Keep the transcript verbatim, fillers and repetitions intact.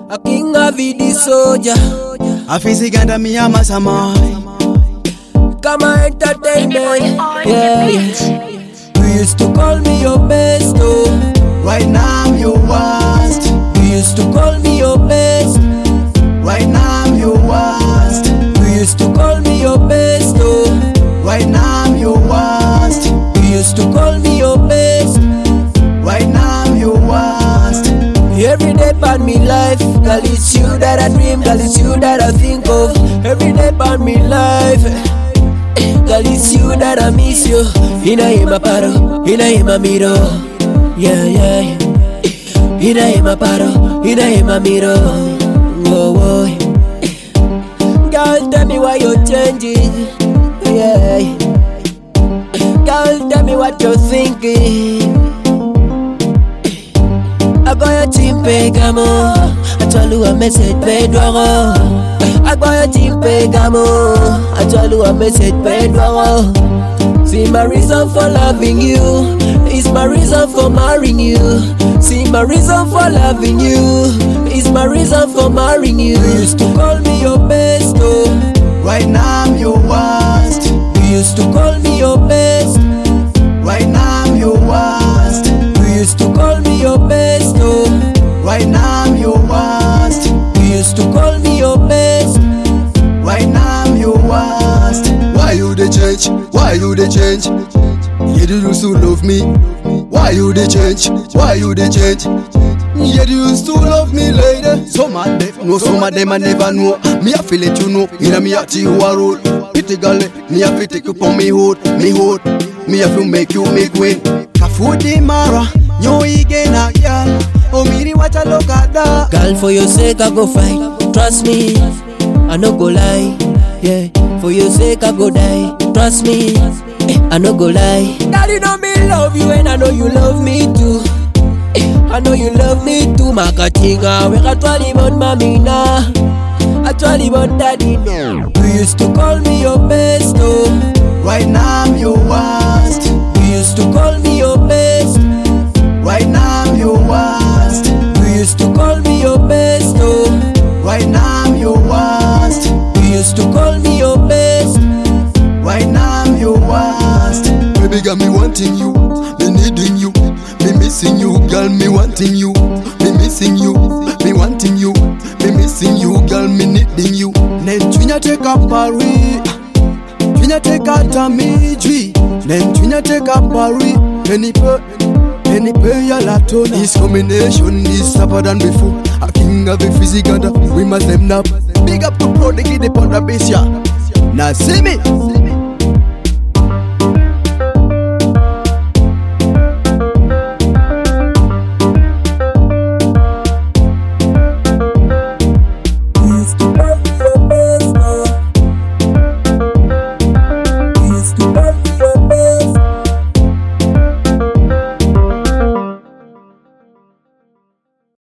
a king of the soldier. A physical me a mastermind. Come on, entertainment. Yeah, yeah. You used to call me your best, oh. Right now I'm your worst. You used to call me your best. Right now I'm your worst. You used to call me your best, oh. Right now I'm your worst. You used to call me your best. Right now I'm your worst. Every day part me life, girl it's you that I dream, girl it's you that I think of. Every day part me life, girl it's you that I miss you. Ina ima paro, ina ima miro, yeah yeah yeah. Ina ima paro, ina ima miro, oh oh. Girl tell me why you're changing, yeah. Girl tell me what you're thinking. I got your team pegamo. I told you a message pedro. I got your team pegamo. I told you a message pedro. See my reason for loving you. It's my reason for marrying you. See my reason for loving you. It's my reason for marrying you. You used to call me your best, oh. Right now I'm your worst. You used to call me your best. Right now I'm your worst. You used to call me your best, oh. Right now I'm your worst. You used to call me your best. Right now I'm your worst. Why you dey change? Why you dey change? You did used to love me. Why you dey change? Why you dey change? You used to love me lady. Some of them know, some of them I never know. Me I feel it you know. Inna me heart you a roll. Pity girl, me I feel take you for me hold, me hold. Me I feel make you make win. Kafudi mara. Yo igena girl, oh me watch a look at that. Girl, for your sake I go fight. Trust me, I no go lie. Yeah, for your sake I go die. Trust me, I no go lie. Girl, you know me love you and I know you love me too. I know you love me too. Makatinga, we got twenty bon mamina. I twenty bon daddy. You used to call me your best, oh. Right now I'm your worst. You used to call me your best. Right now I'm your worst. You used to call me your best, oh. Right now I'm your worst. You used to call me your best. Right now I'm your worst. Baby got me wanting you, me needing you, me missing you, girl me wanting you, me missing you, me wanting you, me missing you, girl me needing you. Nen twinya take a Paris, twinya take a Tamijui, nen twinya take a Paris, penny per. Any prayer laton, this combination is tougher than before. A king of the physical, we must them up. Big up to prodigy the ponder base, yeah. Now see me.